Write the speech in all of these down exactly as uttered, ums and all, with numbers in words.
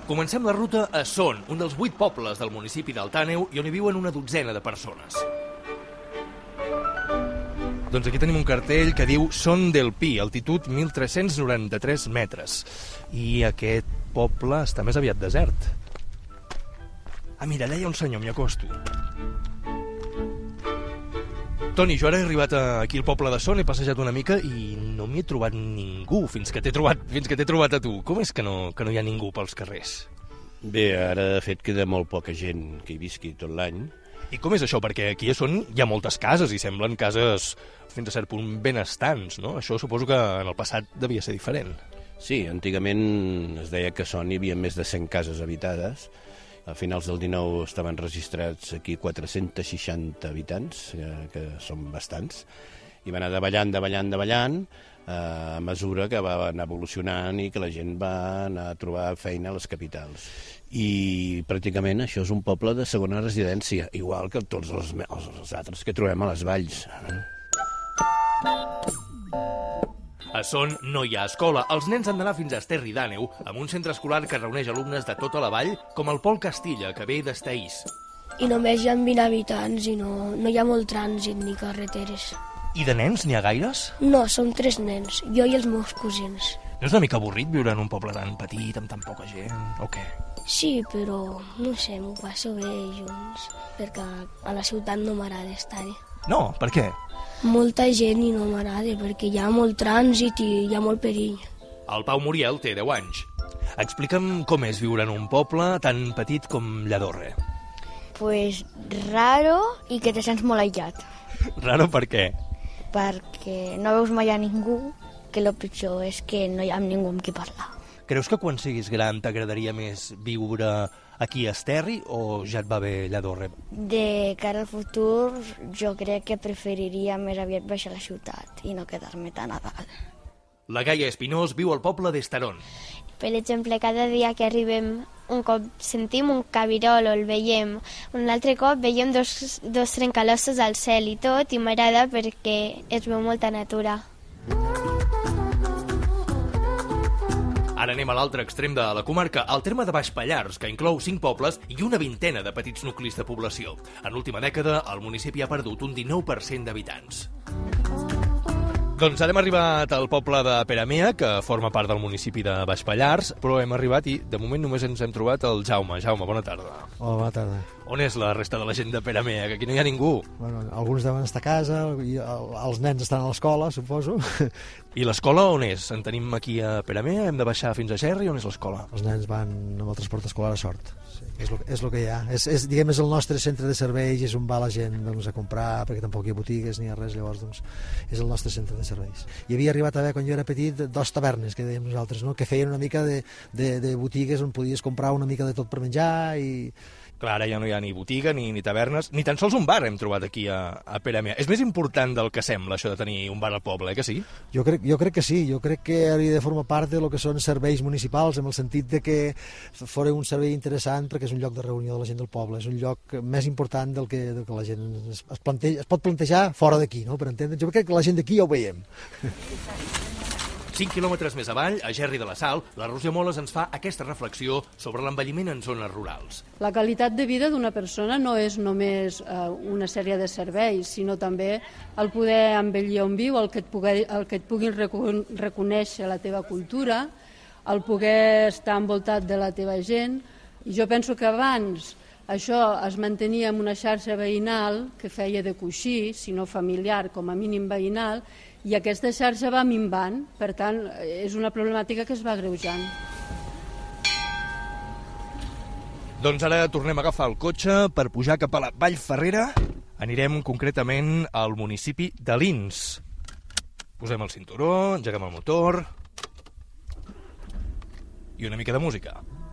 Comencem la ruta a Son, un dels vuit pobles del municipi d'Alt Àneu i on hi viuen una dotzena de persones. Doncs aquí tenim un cartell que diu Son del Pi, altitud mil tres-cents noranta-tres metres. I aquest poble està més aviat desert. Ah, mira, allà hi ha un senyor, m'hi acosto. Toni, jo ara he arribat aquí al poble de Son, he passejat una mica i no m'hi he trobat ningú fins que t'he trobat, fins que t'he trobat a tu. Com és que no, que no hi ha ningú pels carrers? Bé, ara de fet queda molt poca gent que hi visqui tot l'any. I com és això? Perquè aquí a Son hi ha moltes cases i semblen cases fins a cert punt benestants, no? Això suposo que en el passat devia ser diferent. Sí, antigament es deia que a Son hi havia més de cent cases habitades. A finals del dinou estaven registrats aquí quatre-cents seixanta habitants, que són bastants, i va anar davallant, davallant, davallant, a mesura que va anar evolucionant i que la gent va anar a trobar feina a les capitals. I pràcticament això és un poble de segona residència, igual que tots els, els altres que trobem a les valls. A Son no hi ha escola. Els nens han d'anar fins a Esterri d'Àneu, amb un centre escolar que reuneix alumnes de tota la vall, com el Pol Castilla, que ve d'Estaís. I només hi ha vint habitants i no, no hi ha molt trànsit ni carreteres. I de nens n'hi ha gaires? No, som tres nens, jo i els meus cosins. No és una mica avorrit viure en un poble tan petit, amb tan poca gent, o què? Sí, però no sé, m'ho passo bé junts, perquè a la ciutat no m'agrada estar-hi. No, per què? Molta gent i no m'agrada, perquè hi ha molt trànsit i hi ha molt perill. El Pau Muriel té deu anys. Explica'm com és viure en un poble tan petit com Lladorre. Pues raro i que te sents molt aïllat. Raro per què? Perquè no veus mai a ningú, que el pitjor és que no hi ha ningú amb qui parlar. Creus que quan siguis gran t'agradaria més viure aquí a Esterri o ja et va bé Lladorre? De cara al futur, jo crec que preferiria més aviat baixar a la ciutat i no quedar-me tan a dalt. La Gaia Espinós viu al poble d'Estaron. Per exemple, cada dia que arribem, un cop sentim un cabirol o el veiem, un altre cop veiem dos, dos trencalossos al cel i tot, i m'agrada perquè es veu molta natura. Ara anem a l'altre extrem de la comarca, al terme de Baix Pallars, que inclou cinc pobles i una vintena de petits nuclis de població. En l'última dècada, el municipi ha perdut un dinou per cent d'habitants. Doncs ara hem arribat al poble de Peramea, que forma part del municipi de Baix Pallars, però hem arribat i de moment només ens hem trobat el Jaume. Jaume, bona tarda. Hola, bona tarda. On és la resta de la gent de Peramea? Que aquí no hi ha ningú. Bueno, alguns deuen estar a casa, i els nens estan a l'escola, suposo. I l'escola on és? En tenim aquí a Peramea? Hem de baixar fins a Gerri? On és l'escola? Els nens van amb el transport escolar a Sort. Sí, és el és lo que hi ha. És, és, diguem, és el nostre centre de serveis, és on va la gent, doncs, a comprar, perquè tampoc hi ha botigues ni hi ha res, llavors doncs, és el nostre centre de serveis. Hi havia arribat a haver, quan jo era petit, dos tavernes, que dèiem nosaltres, no? Que feien una mica de, de, de botigues on podies comprar una mica de tot per menjar i... Clar, ara ja no hi ha ni botiga, ni, ni tavernes, ni tan sols un bar hem trobat aquí a, a Peramea. És més important del que sembla, això de tenir un bar al poble, eh, que sí? Jo crec, jo crec que sí, jo crec que hauria de formar part de lo que són serveis municipals, en el sentit de que fos un servei interessant perquè és un lloc de reunió de la gent del poble, és un lloc més important del que, del que la gent es, es, planteja, es pot plantejar fora d'aquí, no? Per entendre, jo crec que la gent d'aquí ja ho veiem. cinc quilòmetres més avall, a Gerri de la Sal, la Roser Moles ens fa aquesta reflexió sobre l'envelliment en zones rurals. La qualitat de vida d'una persona no és només eh, una sèrie de serveis, sinó també el poder envellir on viu, el que et, pugui, el que et puguin reconèixer la teva cultura, el poder estar envoltat de la teva gent. I jo penso que abans això es mantenia amb una xarxa veïnal que feia de coixí, si no familiar, com a mínim veïnal, i aquesta xarxa va minvant, per tant, és una problemàtica que es va agreujant. Doncs ara tornem a agafar el cotxe per pujar cap a la Vall Ferrera. Anirem concretament al municipi de Lins. Posem el cinturó, engeguem el motor i una mica de música.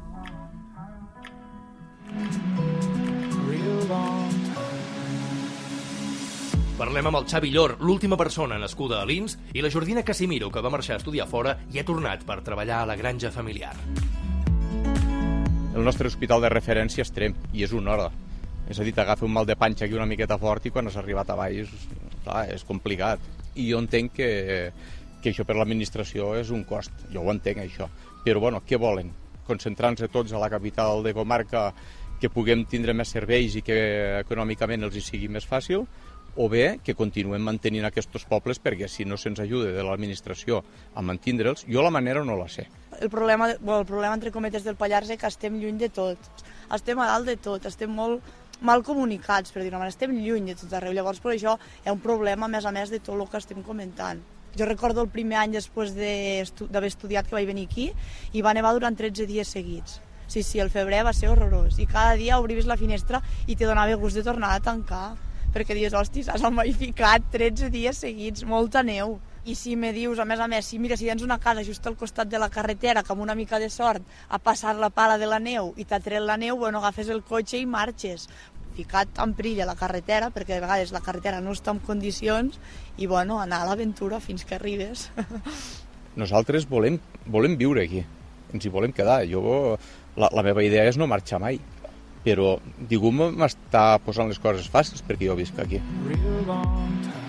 Parlem amb el Xavi Llor, l'última persona nascuda a Lins, i la Jordina Casimiro, que va marxar a estudiar fora i ha tornat per treballar a la granja familiar. El nostre hospital de referència és Tremp, i és una hora. És a dir, t'agafa un mal de panxa aquí una miqueta fort i quan has arribat a baix, clar, és complicat. I jo entenc que, que això per l'administració és un cost. Jo ho entenc, això. Però, bueno, què volen? concentrant-se tots a la capital de comarca, que puguem tindre més serveis i que econòmicament els hi sigui més fàcil, o bé que continuem mantenint aquests pobles, perquè si no se'ns ajuda de l'administració a mantindre'ls, jo la manera no la sé. El problema, bueno, el problema entre cometes del Pallars és que estem lluny de tot, estem a dalt de tot, estem molt mal comunicats, per dir-ho, estem lluny de tot arreu, llavors per això hi ha un problema a més a més de tot el que estem comentant. Jo recordo el primer any després d'haver estudiat que vaig venir aquí i va nevar durant tretze dies seguits. Sí, sí, el febrer va ser horrorós i cada dia obrives la finestra i te donava gust de tornar a tancar, perquè dius, hosti, s'has almaificat tretze dies seguits, molta neu. I si me dius, a més a més, si mira, si tens una casa just al costat de la carretera, que amb una mica de sort ha passat la pala de la neu i t'ha tret la neu, bueno, agafes el cotxe i marxes. Ficat en perill a la carretera, perquè de vegades la carretera no està en condicions, i bueno, anar a l'aventura fins que arribes. Nosaltres volem, volem viure aquí, ens hi volem quedar. Jo, la, la meva idea és no marxar mai, però ningú m'està posant les coses fàcils perquè jo visc aquí.